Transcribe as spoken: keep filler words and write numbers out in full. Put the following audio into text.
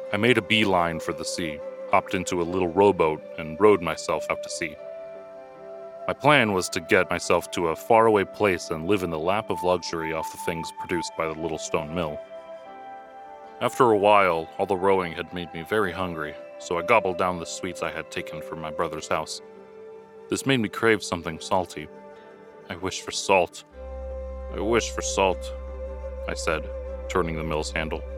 I made a beeline for the sea, hopped into a little rowboat, and rowed myself out to sea. My plan was to get myself to a faraway place and live in the lap of luxury off the things produced by the little stone mill. After a while, all the rowing had made me very hungry, so I gobbled down the sweets I had taken from my brother's house. This made me crave something salty. I wish for salt. I wish for salt, I said, turning the mill's handle.